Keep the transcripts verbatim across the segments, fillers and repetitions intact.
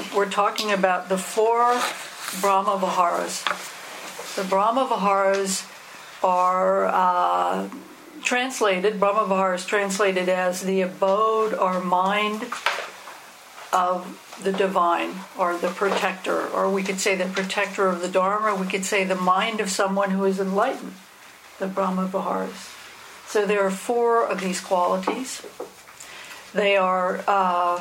we're talking about the four Brahma Viharas. The Brahma Viharas are uh, translated, Brahma Viharas translated as the abode or mind of the divine, or the protector, or we could say the protector of the Dharma, we could say the mind of someone who is enlightened, the Brahma Viharas. So there are four of these qualities. They are uh,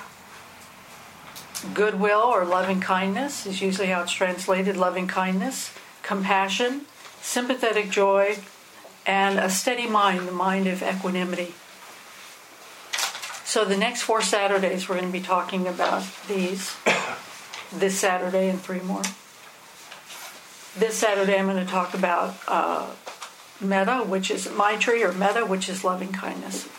goodwill or loving kindness is usually how it's translated, loving kindness, compassion, sympathetic joy, and a steady mind, the mind of equanimity. So the next four Saturdays we're going to be talking about these, this Saturday and three more. This Saturday I'm going to talk about uh, metta, which is Maitri, or metta, which is loving kindness.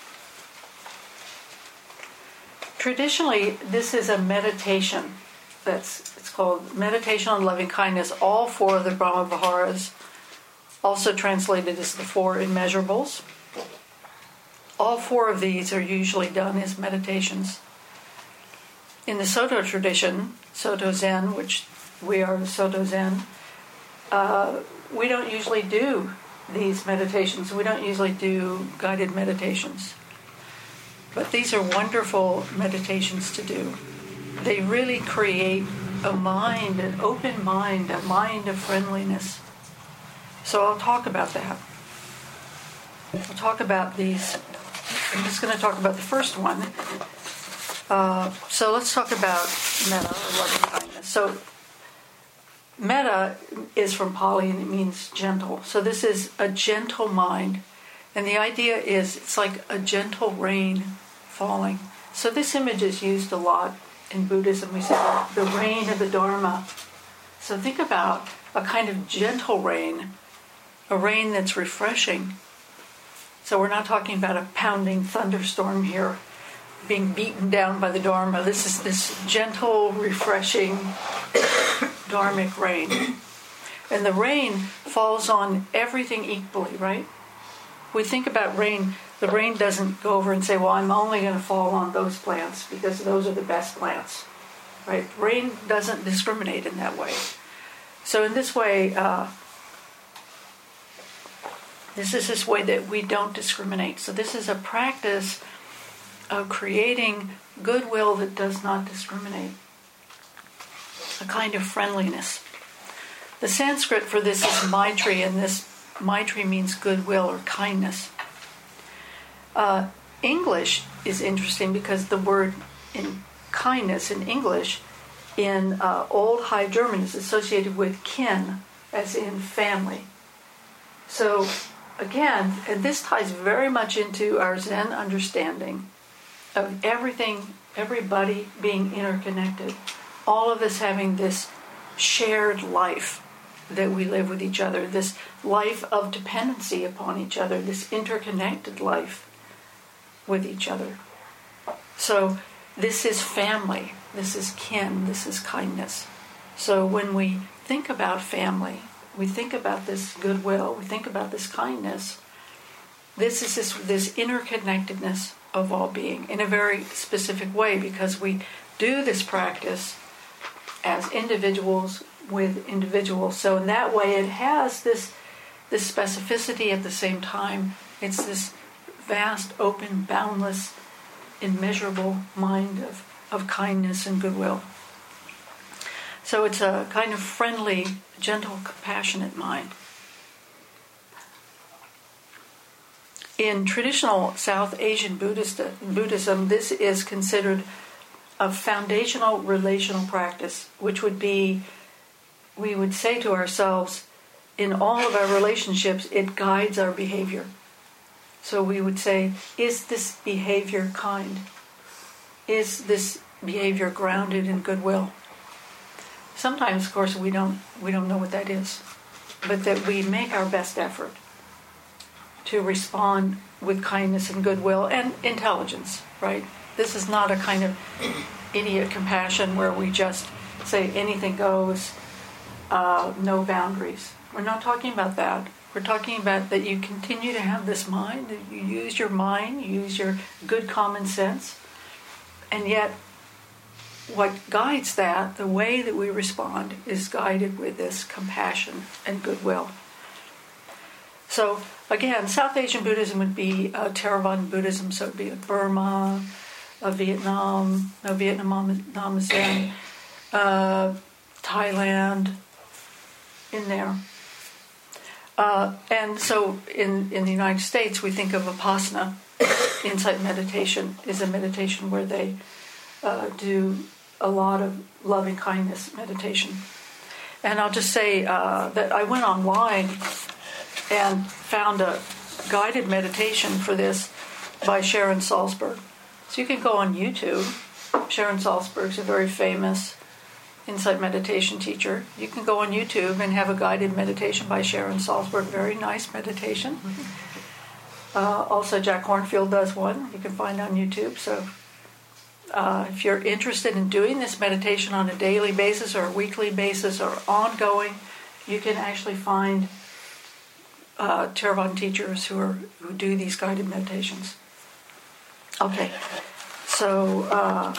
Traditionally, this is a meditation. That's it's called meditation on loving kindness. All four of the Brahma Viharas, also translated as the four immeasurables. All four of these are usually done as meditations. In the Soto tradition, Soto Zen, which we are Soto Zen, uh, we don't usually do these meditations. We don't usually do guided meditations. But these are wonderful meditations to do. They really create a mind, an open mind, a mind of friendliness. So I'll talk about that. I'll talk about these. I'm just going to talk about the first one. Uh, so let's talk about metta, or loving kindness. So metta is from Pali and it means gentle. So this is a gentle mind. And the idea is it's like a gentle rain falling. So this image is used a lot in Buddhism. We say the rain of the Dharma. So think about a kind of gentle rain, a rain that's refreshing. So we're not talking about a pounding thunderstorm here, being beaten down by the Dharma. This is this gentle, refreshing Dharmic rain. And the rain falls on everything equally, right? We think about rain, the rain doesn't go over and say, well, I'm only going to fall on those plants because those are the best plants, right? Rain doesn't discriminate in that way. So in this way, uh, this is this way that we don't discriminate. So this is a practice of creating goodwill that does not discriminate, a kind of friendliness. The Sanskrit for this is Maitri, and this Maitri means goodwill or kindness. Uh, English is interesting because the word in kindness in English in uh, Old High German is associated with kin, as in family. So again, and this ties very much into our Zen understanding of everything, everybody being interconnected, all of us having this shared life that we live with each other, this life of dependency upon each other, this interconnected life with each other. So this is family, this is kin, this is kindness. So when we think about family, we think about this goodwill, we think about this kindness, this is this, this interconnectedness of all being in a very specific way, because we do this practice as individuals with individuals. So in that way it has this this specificity at the same time. It's this vast, open, boundless, immeasurable mind of, of kindness and goodwill. So it's a kind of friendly, gentle, compassionate mind. In traditional South Asian Buddhist, Buddhism, this is considered a foundational relational practice, which would be, we would say to ourselves, in all of our relationships, it guides our behavior. So we would say, is this behavior kind? Is this behavior grounded in goodwill? Sometimes, of course, we don't we don't know what that is, but that we make our best effort to respond with kindness and goodwill and intelligence, right? This is not a kind of idiot compassion where we just say anything goes, uh, no boundaries. We're not talking about that. We're talking about that you continue to have this mind, that you use your mind, you use your good common sense, and yet what guides that, the way that we respond, is guided with this compassion and goodwill. So again, South Asian Buddhism would be uh, Theravada Buddhism, so it would be Burma, uh, Vietnam, no, Vietnam, Vietnam is Zen, uh, Thailand, in there. Uh, and so in, in the United States, we think of Vipassana, insight meditation, is a meditation where they uh, do a lot of loving kindness meditation. And I'll just say uh, that I went online and found a guided meditation for this by Sharon Salzberg. So you can go on YouTube. Sharon Salzberg's a very famous insight meditation teacher. You can go on YouTube and have a guided meditation by Sharon Salzberg. Very nice meditation. Uh, also, Jack Hornfield does one. You can find on YouTube. So uh, if you're interested in doing this meditation on a daily basis or a weekly basis or ongoing, you can actually find uh, Theravada teachers who are who do these guided meditations. Okay, so uh,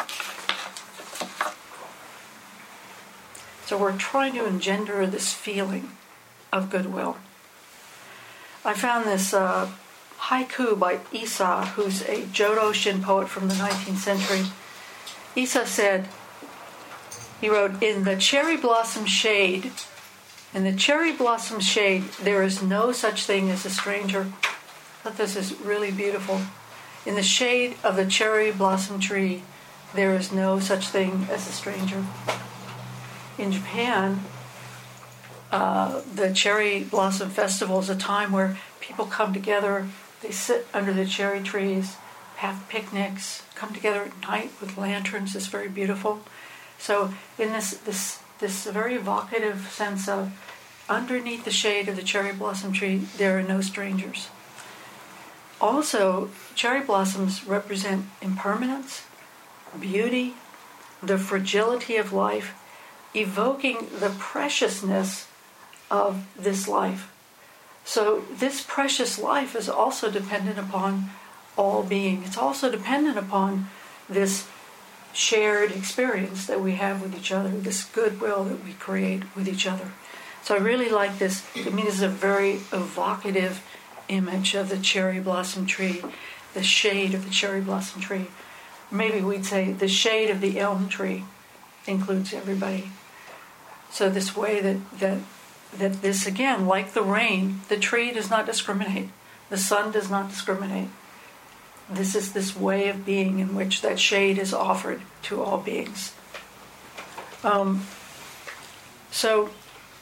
so we're trying to engender this feeling of goodwill. I found this uh, haiku by Issa, who's a Jodo-shin poet from the nineteenth century. Issa said, he wrote, "In the cherry blossom shade, in the cherry blossom shade, there is no such thing as a stranger." I thought this is really beautiful. In the shade of the cherry blossom tree, there is no such thing as a stranger. In Japan, uh, the cherry blossom festival is a time where people come together. They sit under the cherry trees, have picnics, come together at night with lanterns. It's very beautiful. So in this this this very evocative sense of underneath the shade of the cherry blossom tree, there are no strangers. Also, cherry blossoms represent impermanence, beauty, the fragility of life, evoking the preciousness of this life. So this precious life is also dependent upon all being. It's also dependent upon this shared experience that we have with each other, this goodwill that we create with each other. So I really like this. I mean, it's a very evocative image of the cherry blossom tree, the shade of the cherry blossom tree. Maybe we'd say the shade of the elm tree includes everybody. So this way that, that that this, again, like the rain, the tree does not discriminate. The sun does not discriminate. This is this way of being in which that shade is offered to all beings. Um, so,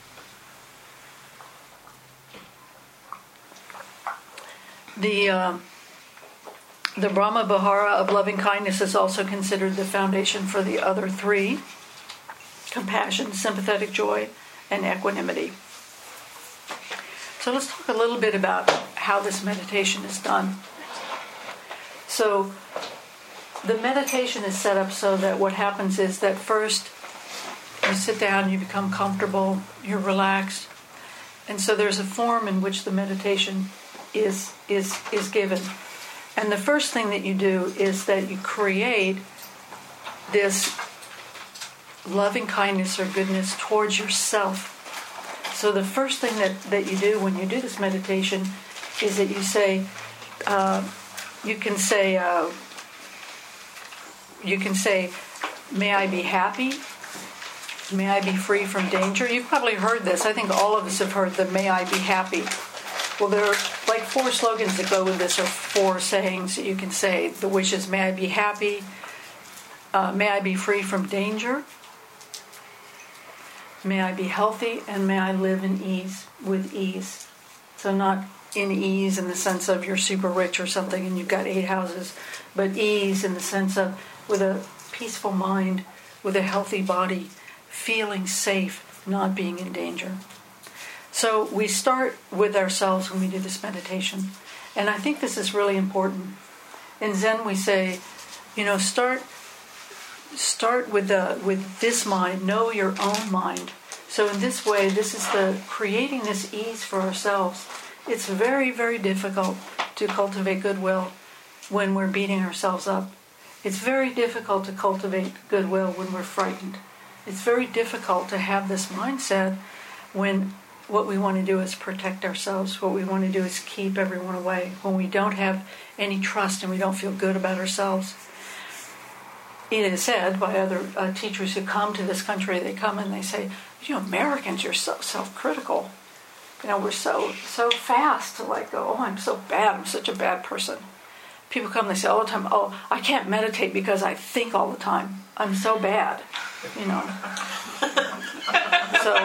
the uh, the Brahma Vihara of loving kindness is also considered the foundation for the other three: compassion, sympathetic joy, and equanimity. So let's talk a little bit about how this meditation is done. So the meditation is set up so that what happens is that first you sit down, you become comfortable, you're relaxed, and so there's a form in which the meditation is is is given. And the first thing that you do is that you create this loving kindness or goodness towards yourself. So the first thing that, that you do when you do this meditation is that you say, uh, you can say, uh, you can say, "May I be happy? May I be free from danger?" You've probably heard this. I think all of us have heard the "May I be happy." Well, there are like four slogans that go with this, or four sayings that you can say. The wish is, "May I be happy? Uh, may I be free from danger? May I be healthy, and may I live in ease, with ease." So not in ease in the sense of you're super rich or something and you've got eight houses, but ease in the sense of with a peaceful mind, with a healthy body, feeling safe, not being in danger. So we start with ourselves when we do this meditation. And I think this is really important. In Zen we say, you know, start Start with the with this mind, know your own mind. So in this way, this is the creating this ease for ourselves. It's very, very difficult to cultivate goodwill when we're beating ourselves up. It's very difficult to cultivate goodwill when we're frightened. It's very difficult to have this mindset when what we want to do is protect ourselves. What we want to do is keep everyone away. When we don't have any trust and we don't feel good about ourselves. It is said by other uh, teachers who come to this country, they come and they say, you know, Americans, you're so self-critical. You know, we're so so fast to like go, oh, I'm so bad. I'm such a bad person. People come, they say all the time, oh, I can't meditate because I think all the time. I'm so bad, you know. So,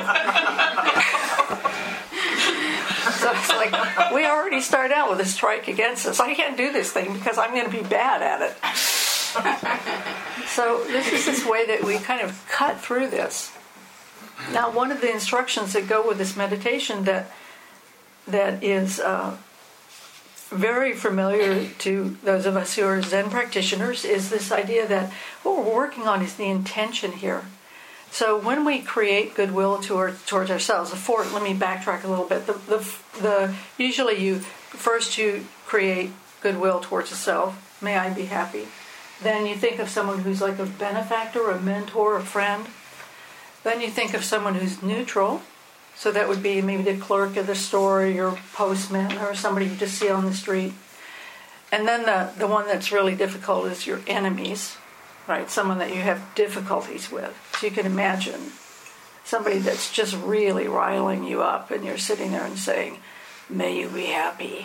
so it's like, we already started out with a strike against us. I can't do this thing because I'm going to be bad at it. So this is this way that we kind of cut through this. Now, one of the instructions that go with this meditation that that is uh, very familiar to those of us who are Zen practitioners is this idea that what we're working on is the intention here. So when we create goodwill toward, towards ourselves, the four, let me backtrack a little bit. The, the, the, usually you, first you create goodwill towards the self. May I be happy. Then you think of someone who's like a benefactor, a mentor, a friend. Then you think of someone who's neutral. So that would be maybe the clerk of the store, or your postman, or somebody you just see on the street. And then the, the one that's really difficult is your enemies, right? Someone that you have difficulties with. So you can imagine somebody that's just really riling you up, and you're sitting there and saying, may you be happy.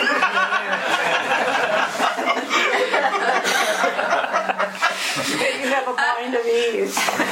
May you have a mind of ease.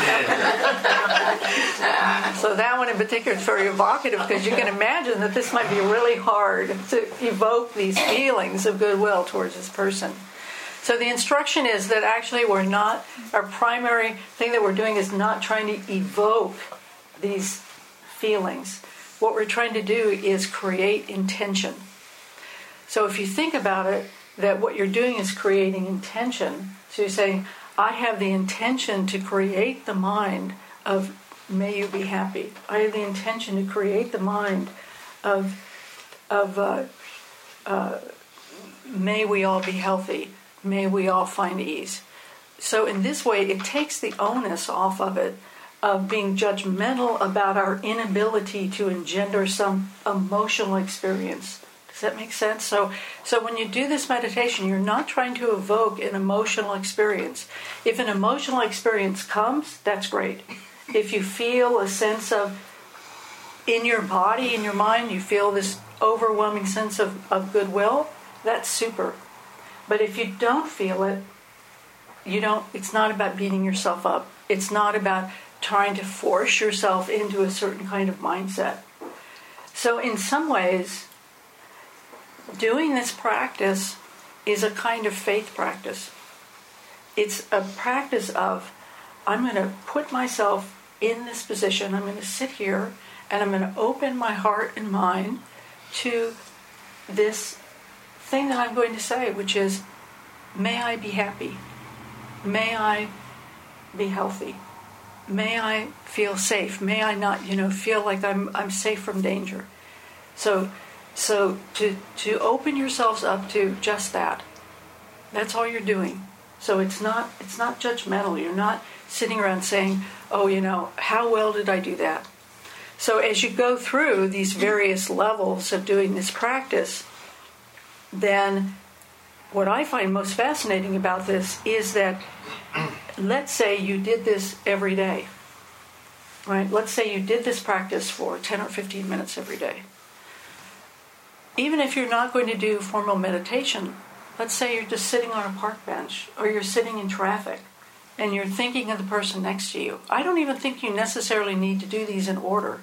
So that one in particular is very evocative because you can imagine that this might be really hard to evoke these feelings of goodwill towards this person. So the instruction is that actually we're not, our primary thing that we're doing is not trying to evoke these feelings. What we're trying to do is create intention. So if you think about it, that what you're doing is creating intention. So you're saying, I have the intention to create the mind of may you be happy. I have the intention to create the mind of, of uh, uh, may we all be healthy. May we all find ease. So in this way, it takes the onus off of it, of being judgmental about our inability to engender some emotional experience. Does that make sense? So, so when you do this meditation, you're not trying to evoke an emotional experience. If an emotional experience comes, that's great. If you feel a sense of, in your body, in your mind, you feel this overwhelming sense of, of goodwill, that's super. But if you don't feel it, you don't. It's not about beating yourself up. It's not about trying to force yourself into a certain kind of mindset. So in some ways, doing this practice is a kind of faith practice. It's a practice of, I'm going to put myself in this position, I'm going to sit here, and I'm going to open my heart and mind to this thing that I'm going to say, which is, may I be happy. May I be healthy. May I feel safe. May I not, you know, feel like I'm I'm safe from danger. So so to to open yourselves up to just that. That's all you're doing. So it's not it's not judgmental. You're not sitting around saying, "Oh, you know, how well did I do that?" So as you go through these various levels of doing this practice, then what I find most fascinating about this is that, let's say you did this every day, right? Let's say you did this practice for ten or fifteen minutes every day. Even if you're not going to do formal meditation, let's say you're just sitting on a park bench or you're sitting in traffic and you're thinking of the person next to you. I don't even think you necessarily need to do these in order.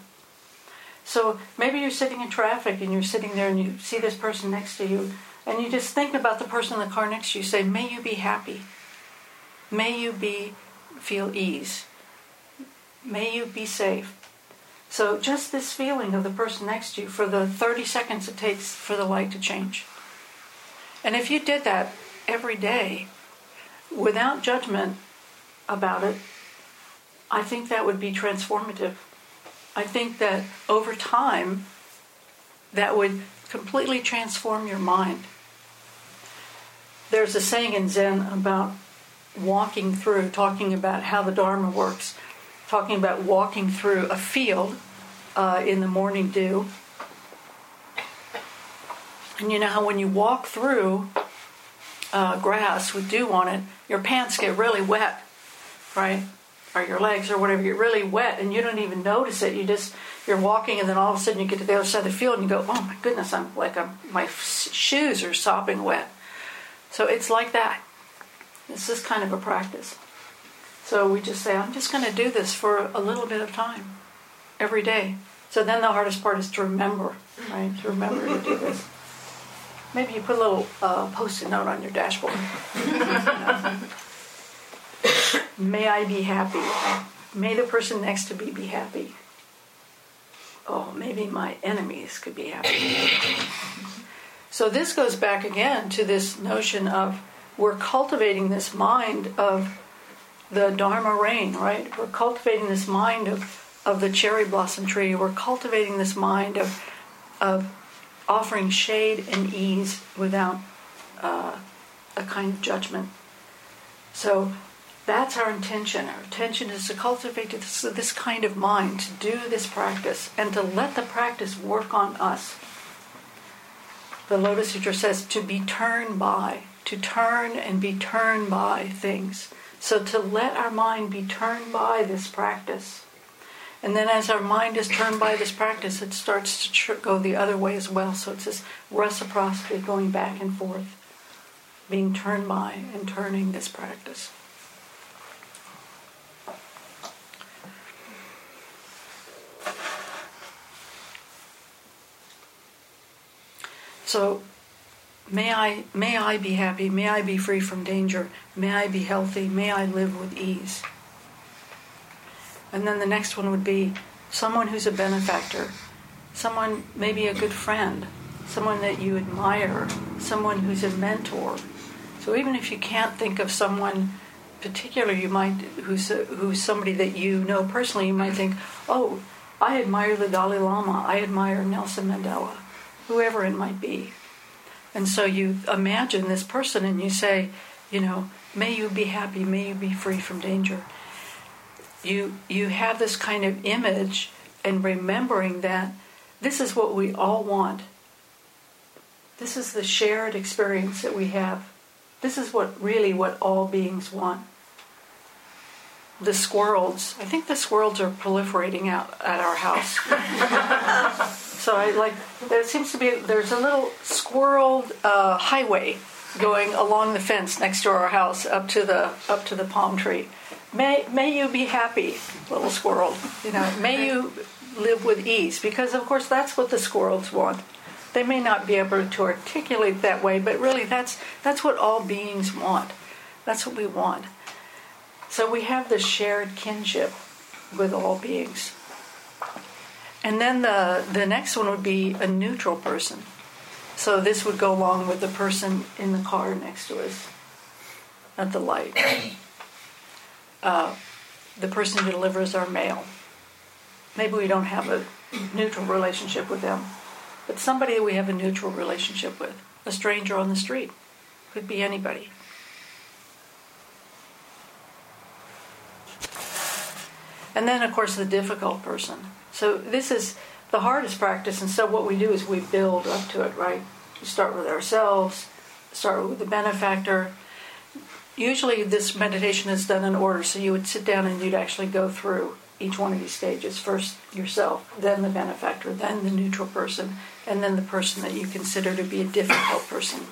So maybe you're sitting in traffic and you're sitting there and you see this person next to you and you just think about the person in the car next to you. Say, may you be happy. May you be feel ease. May you be safe. So just this feeling of the person next to you for the thirty seconds it takes for the light to change. And if you did that every day without judgment about it, I think that would be transformative. I think that over time that would completely transform your mind. There's a saying in Zen about walking through, talking about how the Dharma works, talking about walking through a field uh, in the morning dew. And you know how when you walk through uh, grass with dew on it, your pants get really wet, right? Or your legs or whatever get really wet, and you don't even notice it. You just, you're walking, and then all of a sudden you get to the other side of the field and you go, oh my goodness, I'm like, I'm, my shoes are sopping wet. So it's like that. It's this kind of a practice. So we just say, I'm just going to do this for a little bit of time every day. So then the hardest part is to remember, right? To remember to do this. Maybe you put a little uh, post-it note on your dashboard. May I be happy. May the person next to me be happy. Oh, maybe my enemies could be happy. So this goes back again to this notion of we're cultivating this mind of the Dharma rain, right? We're cultivating this mind of, of the cherry blossom tree. We're cultivating this mind of of offering shade and ease without uh, a kind of judgment. So that's our intention. Our intention is to cultivate this, this kind of mind, to do this practice, and to let the practice work on us. The Lotus Sutra says to be turned by, to turn and be turned by things. So to let our mind be turned by this practice. And then as our mind is turned by this practice, it starts to tr- go the other way as well. So it's this reciprocity going back and forth, being turned by and turning this practice. So may I, may I be happy, may I be free from danger, may I be healthy, may I live with ease. And then the next one would be someone who's a benefactor, someone maybe a good friend, someone that you admire, someone who's a mentor. So even if you can't think of someone particular, you might who's a, who's somebody that you know personally, you might think, oh, I admire the Dalai Lama, I admire Nelson Mandela, whoever it might be. And so you imagine this person and you say, you know, may you be happy, may you be free from danger. You you have this kind of image and remembering that this is what we all want. This is the shared experience that we have. This is what really what all beings want. The squirrels, I think the squirrels are proliferating out at our house. So I like, there seems to be, there's a little squirrel uh, highway going along the fence next to our house up to the up to the palm tree. May may you be happy, little squirrel. You know, may you live with ease, because of course that's what the squirrels want. They may not be able to articulate that way, but really that's that's what all beings want. That's what we want. So we have this shared kinship with all beings. And then the the next one would be a neutral person. So this would go along with the person in the car next to us at the light. Uh, the person who delivers our mail. Maybe we don't have a neutral relationship with them, but somebody that we have a neutral relationship with. A stranger on the street. Could be anybody. And then, of course, the difficult person. So this is the hardest practice, and so what we do is we build up to it, right? We start with ourselves, start with the benefactor. Usually this meditation is done in order, so you would sit down and you'd actually go through each one of these stages. First yourself, then the benefactor, then the neutral person, and then the person that you consider to be a difficult person.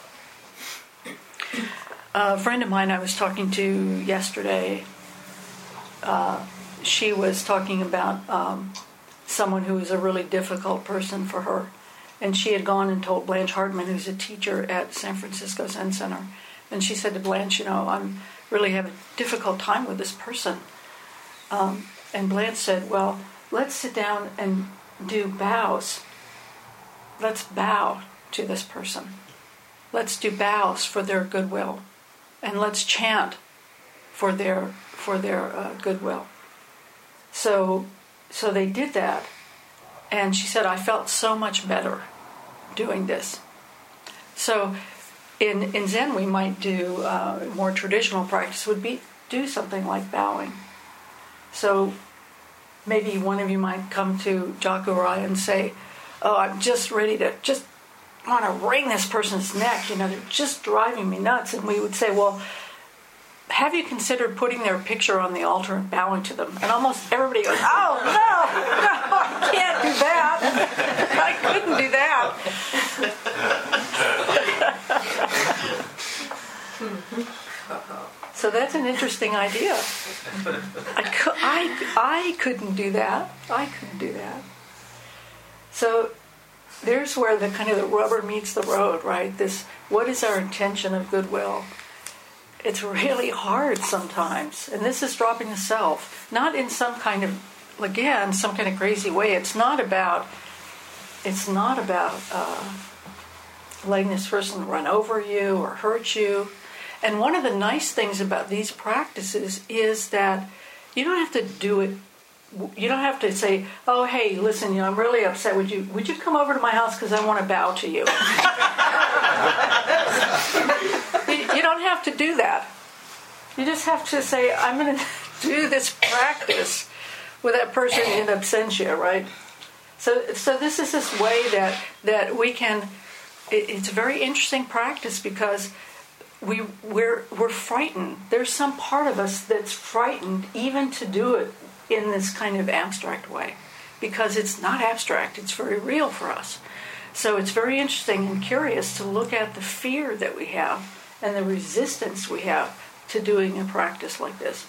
A friend of mine I was talking to yesterday, uh, she was talking about um, someone who was a really difficult person for her. And she had gone and told Blanche Hartman, who's a teacher at San Francisco Zen Center. And she said to Blanche, you know, I'm really having a difficult time with this person. Um, and Blanche said, well, let's sit down and do bows. Let's bow to this person. Let's do bows for their goodwill. And let's chant for their for their uh, goodwill. So, so they did that. And she said, I felt so much better doing this. So in, in Zen, we might do uh, more traditional practice would be do something like bowing. So maybe one of you might come to Jakurai and say, oh, I'm just ready to just want to wring this person's neck. You know, they're just driving me nuts. And we would say, well, have you considered putting their picture on the altar and bowing to them? And almost everybody goes, oh, no, no, I can't do that. I couldn't do that. So that's an interesting idea. I, cu- I, I couldn't do that. I couldn't do that. So there's where the kind of the rubber meets the road, right? This, what is our intention of goodwill? It's really hard sometimes. And this is dropping the self. Not in some kind of, again, some kind of crazy way. It's not about, it's not about uh, letting this person run over you or hurt you. And one of the nice things about these practices is that you don't have to do it. You don't have to say, oh, hey, listen, you know, I'm really upset. Would you would you come over to my house because I want to bow to you? you? You don't have to do that. You just have to say, I'm going to do this practice with that person in absentia, right? So so this is this way that, that we can, it, it's a very interesting practice because we, we're, we're frightened. There's some part of us that's frightened even to do it in this kind of abstract way, because it's not abstract, it's very real for us. So it's very interesting and curious to look at the fear that we have and the resistance we have to doing a practice like this.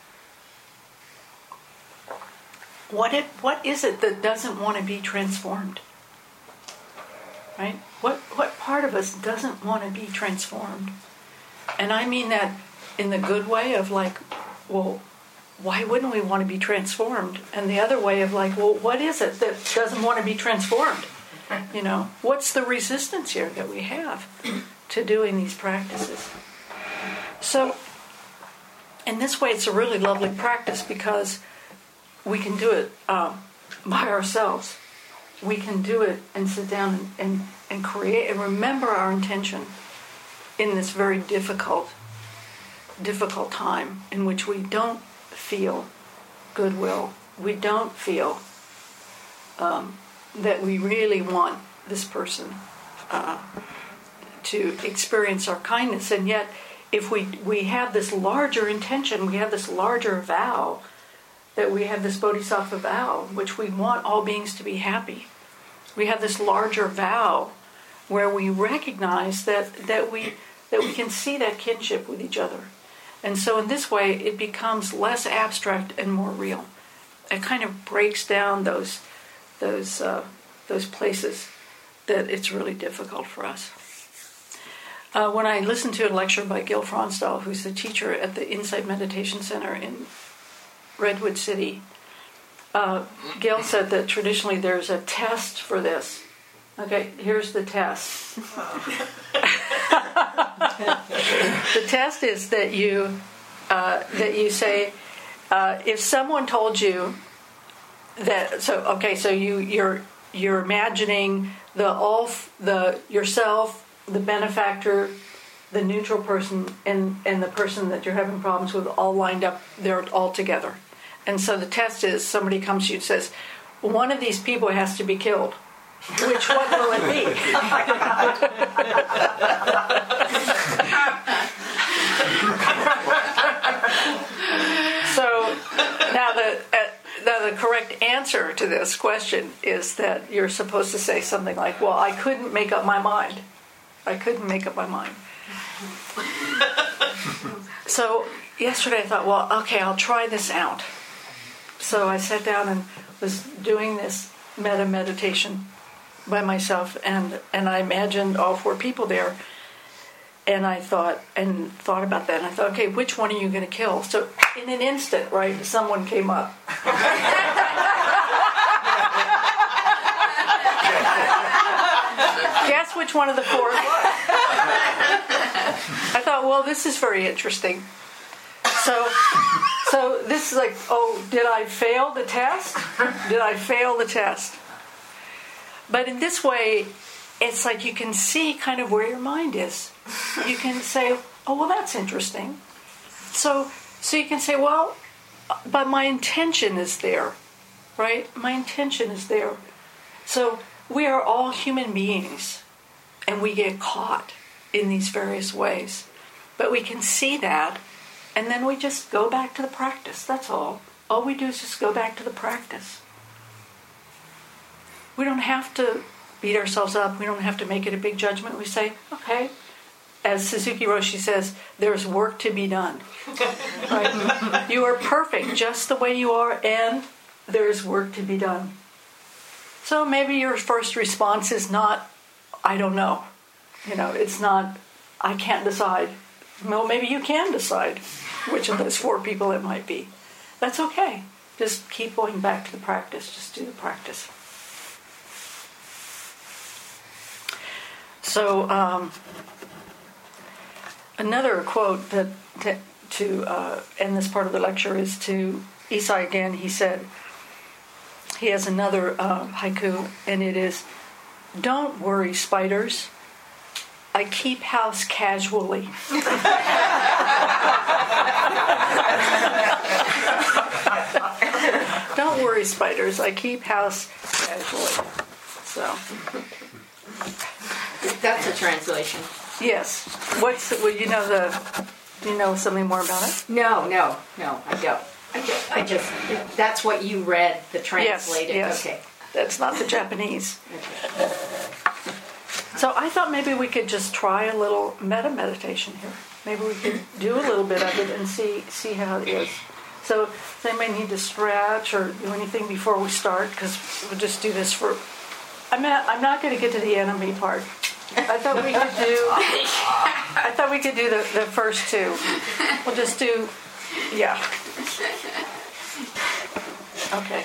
What it what is it that doesn't want to be transformed? Right? What what part of us doesn't want to be transformed? And I mean that in the good way of like, well, why wouldn't we want to be transformed? And the other way of like, well, what is it that doesn't want to be transformed? You know, what's the resistance here that we have to doing these practices? So, in this way, it's a really lovely practice because we can do it um, by ourselves. We can do it and sit down and, and, and create and remember our intention in this very difficult, difficult time in which we don't feel goodwill. We don't feel um, that we really want this person uh, to experience our kindness. And yet, if we we have this larger intention, we have this larger vow, that we have this bodhisattva vow, which we want all beings to be happy. We have this larger vow where we recognize that, that we that we can see that kinship with each other. And so in this way, it becomes less abstract and more real. It kind of breaks down those those uh, those places that it's really difficult for us. Uh, when I listened to a lecture by Gil Fronsdal, who's the teacher at the Insight Meditation Center in Redwood City, uh, Gil said that traditionally there's a test for this. Okay, here's the test. The test is that you uh, that you say, uh, if someone told you that, so okay, so you you're you're imagining the all the yourself, the benefactor, the neutral person, and and the person that you're having problems with all lined up. They're all together, and so the test is somebody comes to you and says, one of these people has to be killed. Which one will it be? So now the uh, now the correct answer to this question is that you're supposed to say something like, "Well, I couldn't make up my mind. I couldn't make up my mind." So yesterday I thought, well, okay, I'll try this out. So I sat down and was doing this metta meditation by myself, and, and I imagined all four people there, and I thought and thought about that, and I thought, okay, which one are you going to kill? So in an instant, right, someone came up. Guess which one of the four it was. I thought, well, this is very interesting. So, so this is like, oh, did I fail the test? Did I fail the test? But in this way, it's like you can see kind of where your mind is, you can say, oh, well, that's interesting. So, so you can say, well, but my intention is there, right? My intention is there. So we are all human beings, and we get caught in these various ways. But we can see that, and then we just go back to the practice. That's all. All we do is just go back to the practice. We don't have to beat ourselves up. We don't have to make it a big judgment. We say, okay, as Suzuki Roshi says, there's work to be done. Right? You are perfect just the way you are, and there's work to be done. So maybe your first response is not, I don't know. You know, it's not, I can't decide. Well, maybe you can decide which of those four people it might be. That's okay. Just keep going back to the practice. Just do the practice. So, um, another quote that to, to uh, end this part of the lecture is to Isai again. He said, he has another uh, haiku, and it is, "Don't worry, spiders. I keep house casually." Don't worry, spiders. I keep house casually. So. That's a translation. Yes. What's well? You know the. Do you know something more about it? No, no, no. I don't. I just. I just that's what you read. The translated. Yes, yes. Okay. That's not the Japanese. Okay. So I thought maybe we could just try a little metta meditation here. Maybe we could do a little bit of it and see see how it is. So does anybody need to stretch or do anything before we start? Because we'll just do this for. I'm not, I'm not going to get to the enemy part. I thought we could do. I thought we could do the, the first two. We'll just do. Yeah. Okay.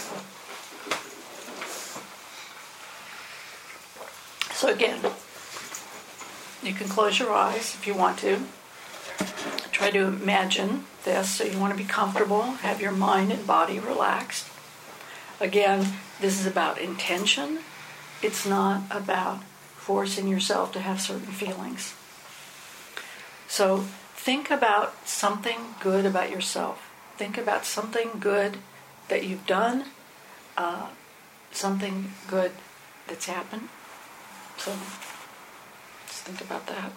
So again, you can close your eyes if you want to. Try to imagine this. So you want to be comfortable, have your mind and body relaxed. Again, this is about intention. It's not about forcing yourself to have certain feelings. So think about something good about yourself. Think about something good that you've done, uh, something good that's happened. So just think about that.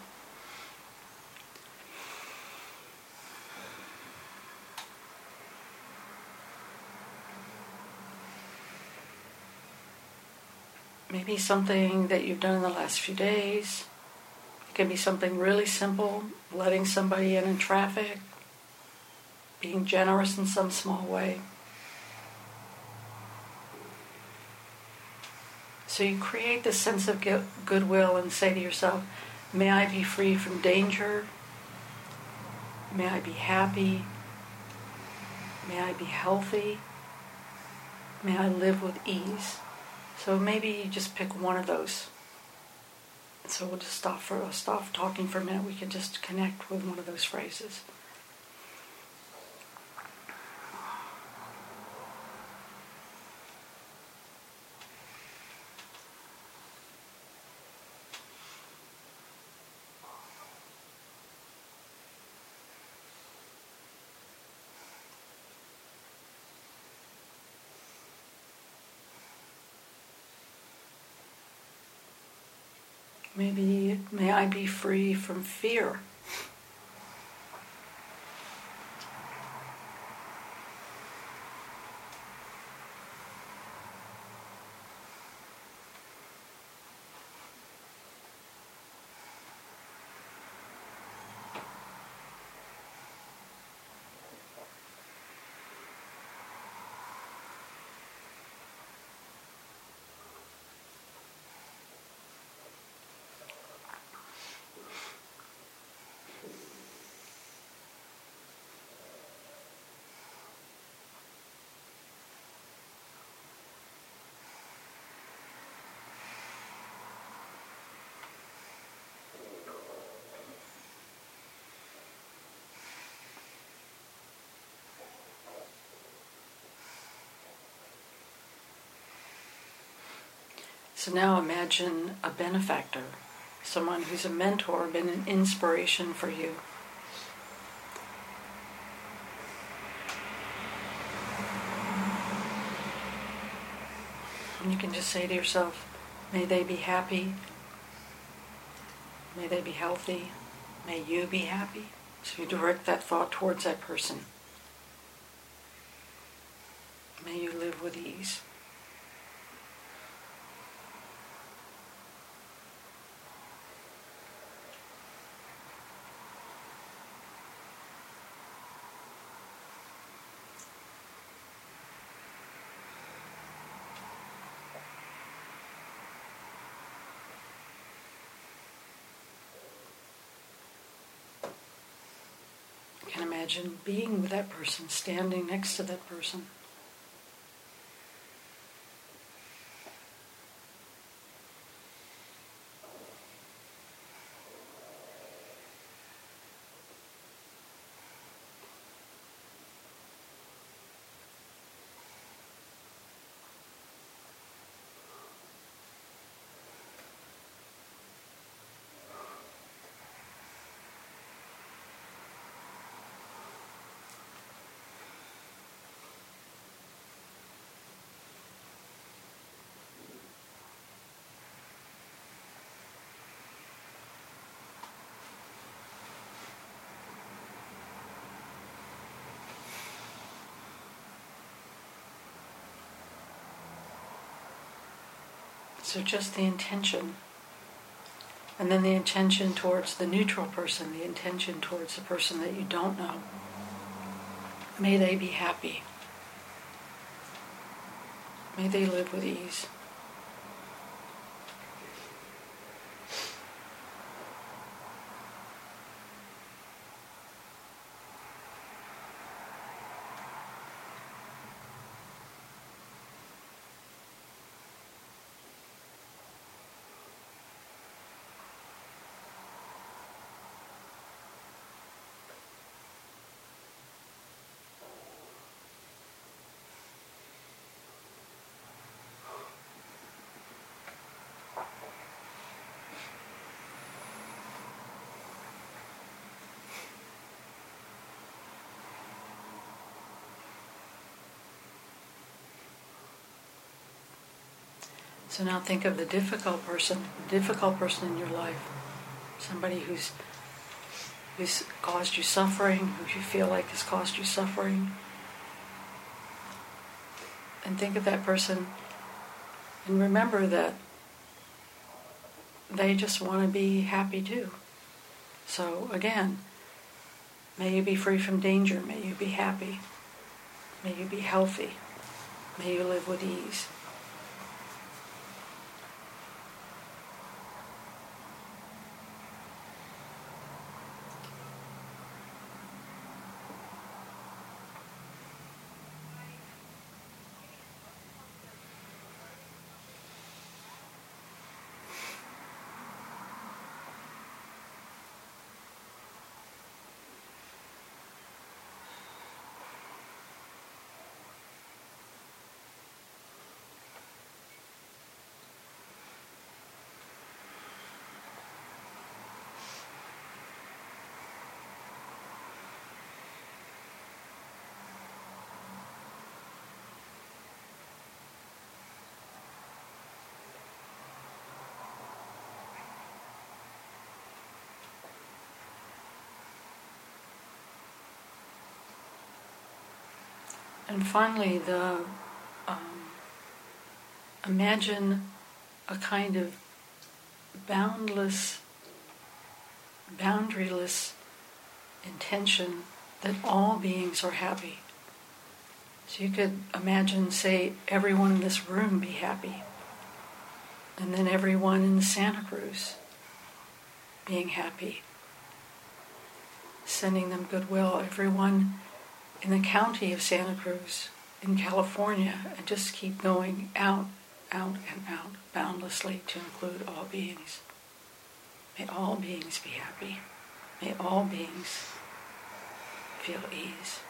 Maybe something that you've done in the last few days. It can be something really simple, letting somebody in in traffic, being generous in some small way. So you create this sense of goodwill and say to yourself, may I be free from danger. May I be happy. May I be healthy. May I live with ease. So maybe you just pick one of those. So we'll just stop for stop talking for a minute. We can just connect with one of those phrases. Maybe, may I be free from fear. So now imagine a benefactor, someone who's a mentor, been an inspiration for you. And you can just say to yourself, may they be happy, may they be healthy, may you be happy. So you direct that thought towards that person. May you live with ease. You can imagine being with that person, standing next to that person. So just the intention. And then the intention towards the neutral person, the intention towards the person that you don't know. May they be happy. May they live with ease. So now think of the difficult person, the difficult person in your life, somebody who's who's caused you suffering, who you feel like has caused you suffering. And think of that person and remember that they just want to be happy too. So again, may you be free from danger, may you be happy, may you be healthy, may you live with ease. And finally, the um, imagine a kind of boundless, boundaryless intention that all beings are happy. So you could imagine, say, everyone in this room be happy, and then everyone in Santa Cruz being happy, sending them goodwill, everyone in the county of Santa Cruz, in California, and just keep going out, out and out, boundlessly to include all beings. May all beings be happy. May all beings feel ease.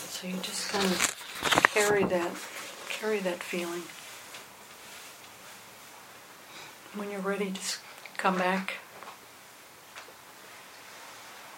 So you just kind of carry that, carry that feeling. When you're ready, just come back